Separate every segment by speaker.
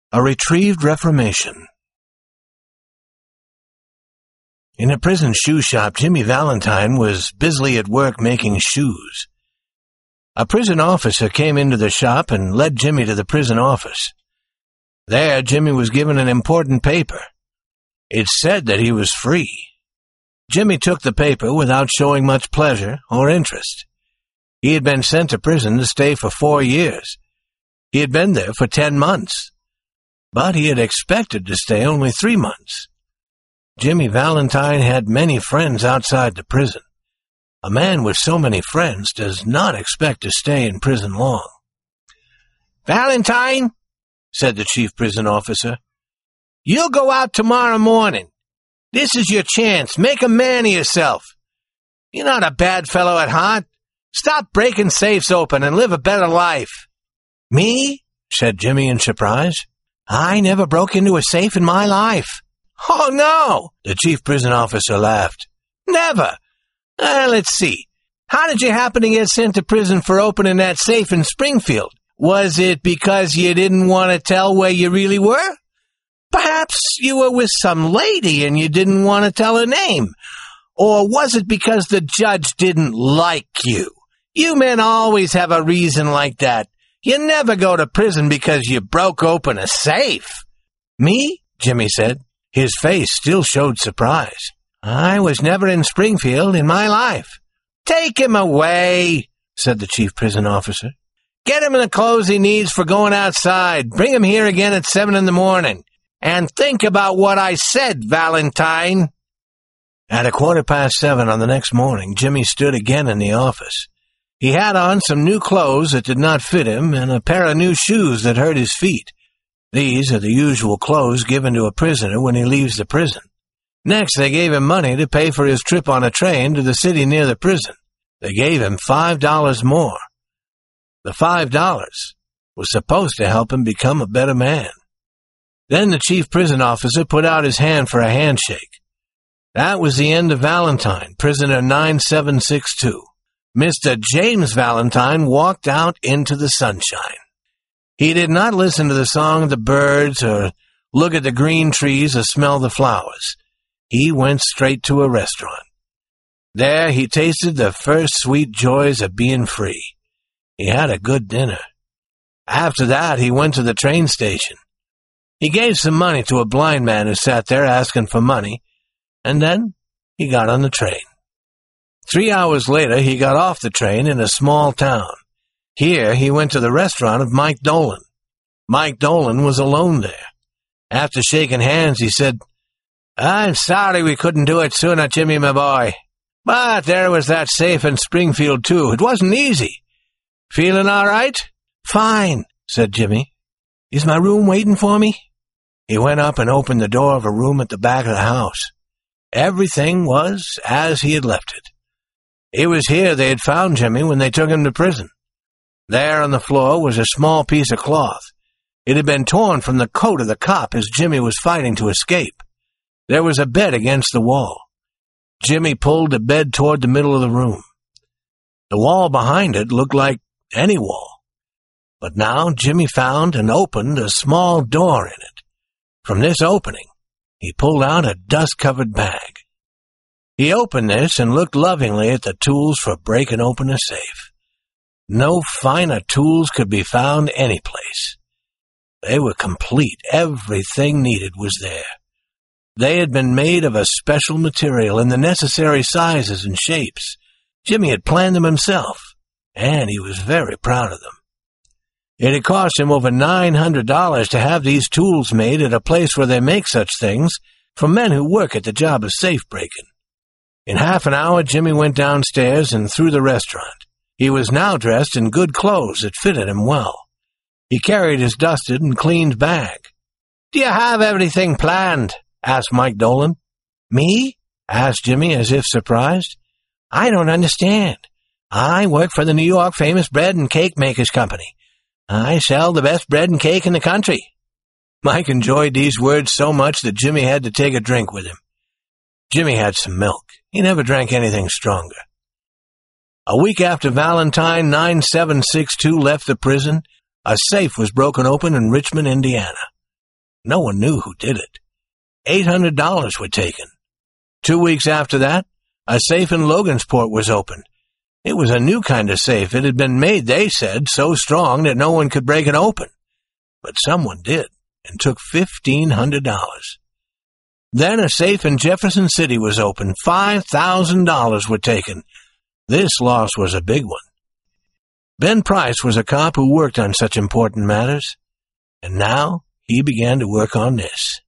Speaker 1: A retrieved reformation. In a prison shoe shop, Jimmy Valentine was busily at work making shoes. A prison officer came into the shop and led Jimmy to the prison office. There, Jimmy was given an important paper. It said that he was free. Jimmy took the paper without showing much pleasure or interest. He had been sent to prison to stay for 4 years. He had been there for 10 months. But he had expected to stay only 3 months. Jimmy Valentine had many friends outside the prison. A man with so many friends does not expect to stay in prison long. "Valentine," said the chief prison officer, "you'll go out tomorrow morning. This is your chance. Make a man of yourself. You're not a bad fellow at heart. Stop breaking safes open and live a better life." "Me?" said Jimmy in surprise. "I never broke into a safe in my life." "Oh, no," the chief prison officer laughed. "Never. Let's see. How did you happen to get sent to prison for opening that safe in Springfield? Was it because you didn't want to tell where you really were? Perhaps you were with some lady and you didn't want to tell her name. Or was it because the judge didn't like you? You men always have a reason like that. You never go to prison because you broke open a safe." "Me?" Jimmy said. His face still showed surprise. "I was never in Springfield in my life." "Take him away," said the chief prison officer. "Get him the clothes he needs for going outside. Bring him here again at 7 in the morning. And think about what I said, Valentine." At 7:15 on the next morning, Jimmy stood again in the office. He had on some new clothes that did not fit him and a pair of new shoes that hurt his feet. These are the usual clothes given to a prisoner when he leaves the prison. Next, they gave him money to pay for his trip on a train to the city near the prison. They gave him $5 more. The $5 was supposed to help him become a better man. Then the chief prison officer put out his hand for a handshake. That was the end of Valentine, prisoner 9762. Mr. James Valentine walked out into the sunshine. He did not listen to the song of the birds or look at the green trees or smell the flowers. He went straight to a restaurant. There he tasted the first sweet joys of being free. He had a good dinner. After that, he went to the train station. He gave some money to a blind man who sat there asking for money, and then he got on the train. 3 hours later, he got off the train in a small town. Here, he went to the restaurant of Mike Dolan. Mike Dolan was alone there. After shaking hands, he said, "I'm sorry we couldn't do it sooner, Jimmy, my boy. But there was that safe in Springfield, too. It wasn't easy. Feeling all right?" "Fine," said Jimmy. "Is my room waiting for me?" He went up and opened the door of a room at the back of the house. Everything was as he had left it. It was here they had found Jimmy when they took him to prison. There on the floor was a small piece of cloth. It had been torn from the coat of the cop as Jimmy was fighting to escape. There was a bed against the wall. Jimmy pulled the bed toward the middle of the room. The wall behind it looked like any wall. But now Jimmy found and opened a small door in it. From this opening, he pulled out a dust-covered bag. He opened this and looked lovingly at the tools for breaking open a safe. No finer tools could be found anyplace. They were complete. Everything needed was there. They had been made of a special material in the necessary sizes and shapes. Jimmy had planned them himself, and he was very proud of them. It had cost him over $900 to have these tools made at a place where they make such things for men who work at the job of safe-breaking. In half an hour, Jimmy went downstairs and through the restaurant. He was now dressed in good clothes that fitted him well. He carried his dusted and cleaned bag. "Do you have everything planned?" asked Mike Dolan. "Me?" asked Jimmy as if surprised. "I don't understand. I work for the New York Famous Bread and Cake Makers Company. I sell the best bread and cake in the country." Mike enjoyed these words so much that Jimmy had to take a drink with him. Jimmy had some milk. He never drank anything stronger. A week after Valentine 9762 left the prison, a safe was broken open in Richmond, Indiana. No one knew who did it. $800 were taken. 2 weeks after that, a safe in Logansport was opened. It was a new kind of safe. It had been made, they said, so strong that no one could break it open. But someone did, and took $1,500. Then a safe in Jefferson City was opened. $5,000 were taken. This loss was a big one. Ben Price was a cop who worked on such important matters, and now he began to work on this.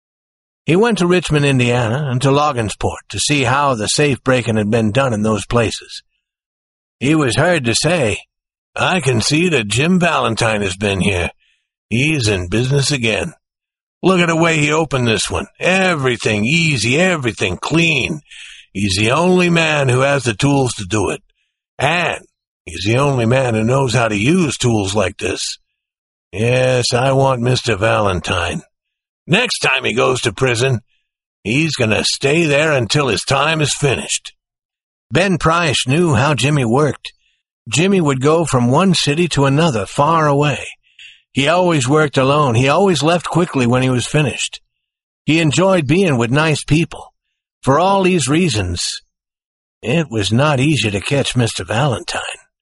Speaker 1: He went to Richmond, Indiana, and to Logansport to see how the safe breaking had been done in those places. He was heard to say, "I can see that Jim Valentine has been here. He's in business again. Look at the way he opened this one. Everything easy, everything clean. He's the only man who has the tools to do it. And he's the only man who knows how to use tools like this. Yes, I want Mr. Valentine. Next time he goes to prison, he's going to stay there until his time is finished." Ben Price knew how Jimmy worked. Jimmy would go from one city to another far away. He always worked alone. He always left quickly when he was finished. He enjoyed being with nice people. For all these reasons, it was not easy to catch Mr. Valentine.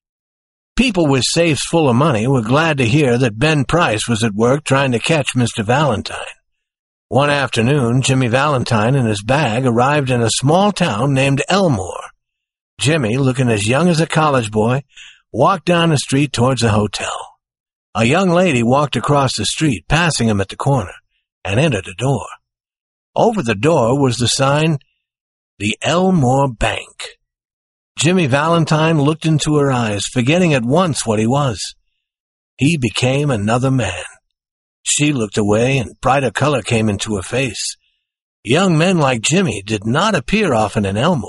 Speaker 1: People with safes full of money were glad to hear that Ben Price was at work trying to catch Mr. Valentine. One afternoon, Jimmy Valentine and his bag arrived in a small town named Elmore. Jimmy, looking as young as a college boy, walked down the street towards the hotel. A young lady walked across the street, passing him at the corner, and entered the door. Over the door was the sign, "The Elmore Bank." Jimmy Valentine looked into her eyes, forgetting at once what he was. He became another man. She looked away, and brighter color came into her face. Young men like Jimmy did not appear often in Elmore.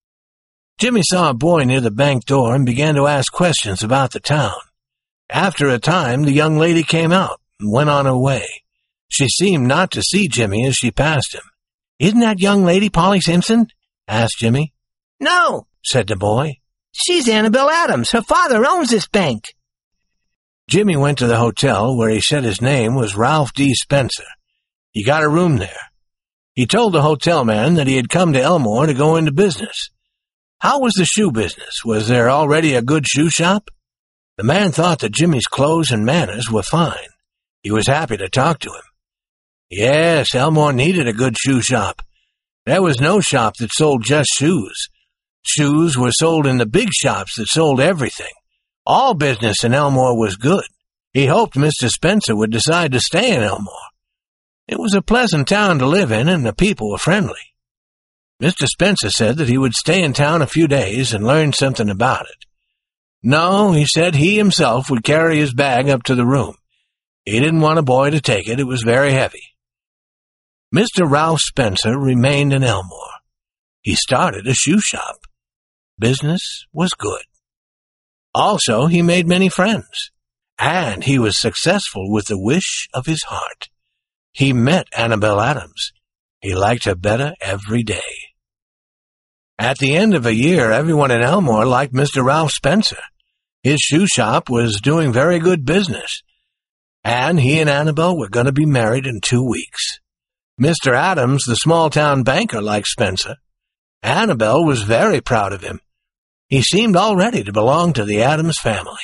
Speaker 1: Jimmy saw a boy near the bank door and began to ask questions about the town. After a time, the young lady came out and went on her way. She seemed not to see Jimmy as she passed him. "Isn't that young lady Polly Simpson?" asked Jimmy. "No," said the boy. "She's Annabelle Adams. Her father owns this bank." Jimmy went to the hotel where he said his name was Ralph D. Spencer. He got a room there. He told the hotel man that he had come to Elmore to go into business. How was the shoe business? Was there already a good shoe shop? The man thought that Jimmy's clothes and manners were fine. He was happy to talk to him. Yes, Elmore needed a good shoe shop. There was no shop that sold just shoes. Shoes were sold in the big shops that sold everything. All business in Elmore was good. He hoped Mr. Spencer would decide to stay in Elmore. It was a pleasant town to live in, and the people were friendly. Mr. Spencer said that he would stay in town a few days and learn something about it. No, he said he himself would carry his bag up to the room. He didn't want a boy to take it. It was very heavy. Mr. Ralph Spencer remained in Elmore. He started a shoe shop. Business was good. Also, he made many friends, and he was successful with the wish of his heart. He met Annabelle Adams. He liked her better every day. At the end of a year, everyone in Elmore liked Mr. Ralph Spencer. His shoe shop was doing very good business, and he and Annabelle were going to be married in 2 weeks. Mr. Adams, the small-town banker, liked Spencer. Annabelle was very proud of him. He seemed already to belong to the Adams family.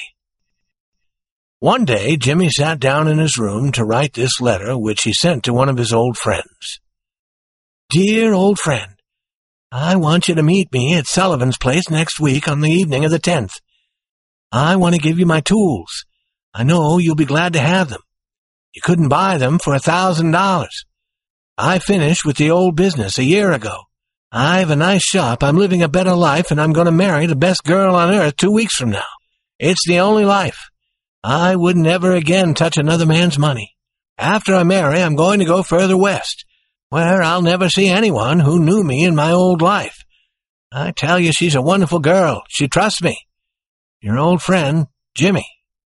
Speaker 1: One day, Jimmy sat down in his room to write this letter, which he sent to one of his old friends. "Dear old friend, I want you to meet me at Sullivan's place next week on the evening of the 10th. I want to give you my tools. I know you'll be glad to have them. You couldn't buy them for $1,000. I finished with the old business a year ago. I've a nice shop, I'm living a better life, and I'm going to marry the best girl on earth 2 weeks from now. It's the only life. I would never again touch another man's money. After I marry, I'm going to go further west, where I'll never see anyone who knew me in my old life. I tell you, she's a wonderful girl. She trusts me. Your old friend, Jimmy."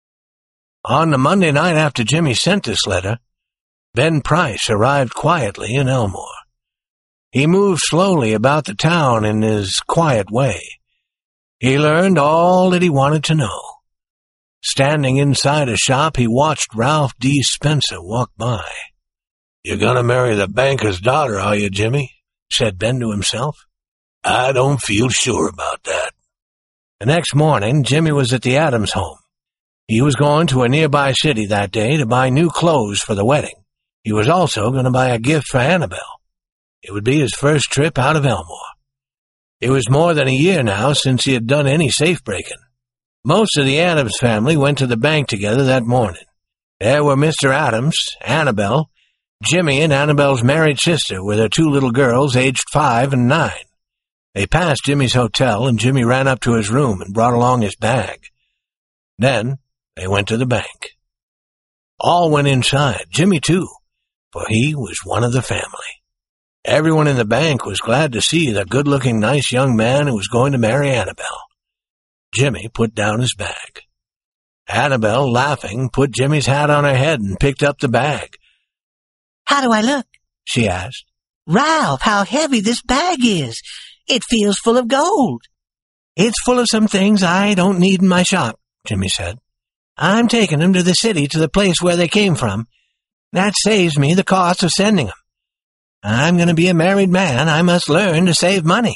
Speaker 1: On the Monday night after Jimmy sent this letter, Ben Price arrived quietly in Elmore. He moved slowly about the town in his quiet way. He learned all that he wanted to know. Standing inside a shop, he watched Ralph D. Spencer walk by. "You're going to marry the banker's daughter, are you, Jimmy?" said Ben to himself. "I don't feel sure about that." The next morning, Jimmy was at the Adams home. He was going to a nearby city that day to buy new clothes for the wedding. He was also going to buy a gift for Annabelle. It would be his first trip out of Elmore. It was more than a year now since he had done any safe-breaking. Most of the Adams family went to the bank together that morning. There were Mr. Adams, Annabelle, Jimmy, and Annabelle's married sister with her 2 little girls aged 5 and 9. They passed Jimmy's hotel, and Jimmy ran up to his room and brought along his bag. Then they went to the bank. All went inside, Jimmy too, for he was one of the family. Everyone in the bank was glad to see the good-looking, nice young man who was going to marry Annabelle. Jimmy put down his bag. Annabelle, laughing, put Jimmy's hat on her head and picked up the bag.
Speaker 2: "How do I look?"
Speaker 1: she asked.
Speaker 2: "Ralph, how heavy this bag is. It feels full of gold."
Speaker 1: "It's full of some things I don't need in my shop," Jimmy said. "I'm taking them to the city, to the place where they came from. That saves me the cost of sending them. I'm going to be a married man. I must learn to save money."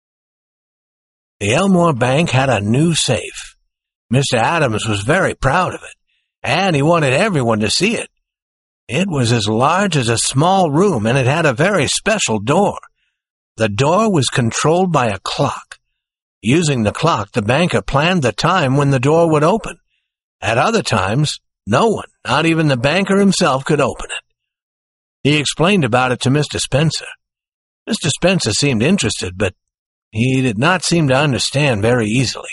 Speaker 1: The Elmore Bank had a new safe. Mr. Adams was very proud of it, and he wanted everyone to see it. It was as large as a small room, and it had a very special door. The door was controlled by a clock. Using the clock, the banker planned the time when the door would open. At other times, no one, not even the banker himself, could open it. He explained about it to Mr. Spencer. Mr. Spencer seemed interested, but he did not seem to understand very easily.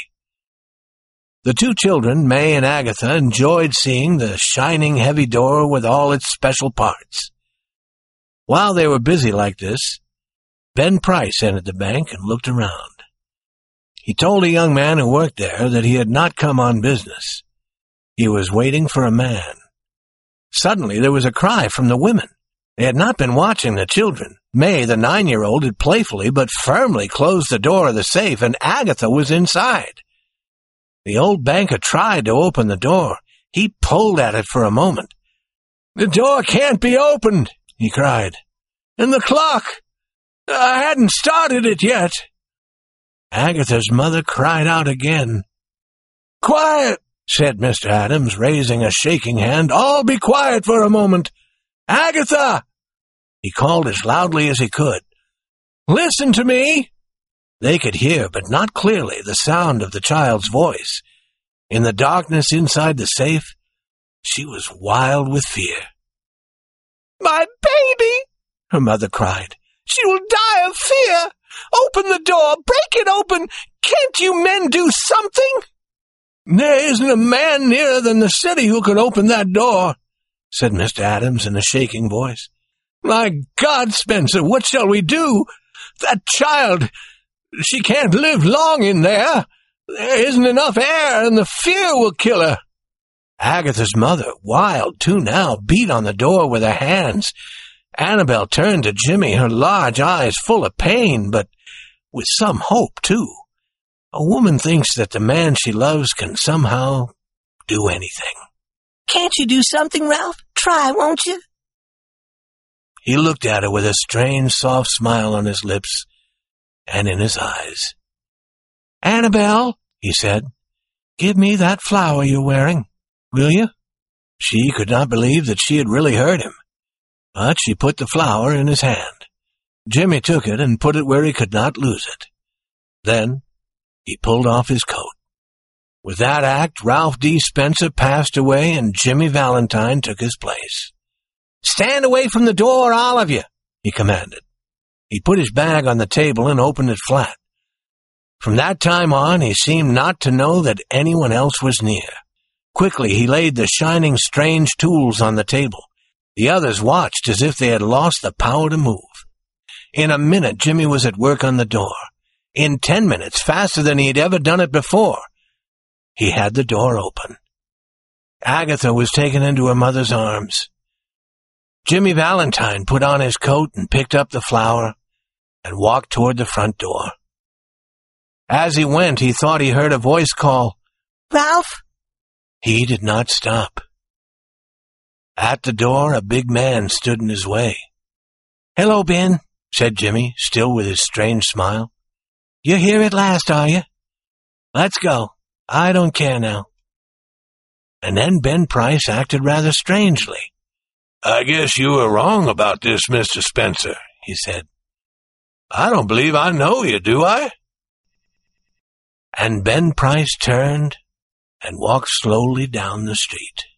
Speaker 1: The 2 children, May and Agatha, enjoyed seeing the shining, heavy door with all its special parts. While they were busy like this, Ben Price entered the bank and looked around. He told a young man who worked there that he had not come on business. He was waiting for a man. Suddenly there was a cry from the women. They had not been watching the children. May, the 9-year-old, had playfully but firmly closed the door of the safe, and Agatha was inside. The old banker tried to open the door. He pulled at it for a moment. "The door can't be opened," he cried. "And the clock! I hadn't started it yet." Agatha's mother cried out again. "Quiet," said Mr. Adams, raising a shaking hand. "All be quiet for a moment. Agatha!" He called as loudly as he could. "Listen to me." They could hear, but not clearly, the sound of the child's voice. In the darkness inside the safe, she was wild with fear. "My baby!" her mother cried. "She will die of fear! Open the door! Break it open! Can't you men do something?" "There isn't a man nearer than the city who could open that door," said Mr. Adams in a shaking voice. "My God, Spencer, what shall we do? That child, she can't live long in there. There isn't enough air, and the fear will kill her." Agatha's mother, wild too now, beat on the door with her hands. Annabelle turned to Jimmy, her large eyes full of pain, but with some hope, too. A woman thinks that the man she loves can somehow do anything.
Speaker 2: "Can't you do something, Ralph? Try, won't you?"
Speaker 1: He looked at her with a strange, soft smile on his lips and in his eyes. "Annabelle," he said, "give me that flower you're wearing, will you?" She could not believe that she had really heard him, but she put the flower in his hand. Jimmy took it and put it where he could not lose it. Then he pulled off his coat. With that act, Ralph D. Spencer passed away and Jimmy Valentine took his place. "Stand away from the door, all of you," he commanded. He put his bag on the table and opened it flat. From that time on, he seemed not to know that anyone else was near. Quickly, he laid the shining, strange tools on the table. The others watched as if they had lost the power to move. In a minute, Jimmy was at work on the door. In 10 minutes, faster than he had ever done it before, he had the door open. Agatha was taken into her mother's arms. Jimmy Valentine put on his coat and picked up the flower and walked toward the front door. As he went, he thought he heard a voice call,
Speaker 2: "Ralph?"
Speaker 1: He did not stop. At the door, a big man stood in his way. "Hello, Ben," said Jimmy, still with his strange smile. "You're here at last, are you? Let's go. I don't care now." And then Ben Price acted rather strangely. "I guess you were wrong about this, Mr. Spencer," he said. "I don't believe I know you, do I?" And Ben Price turned and walked slowly down the street.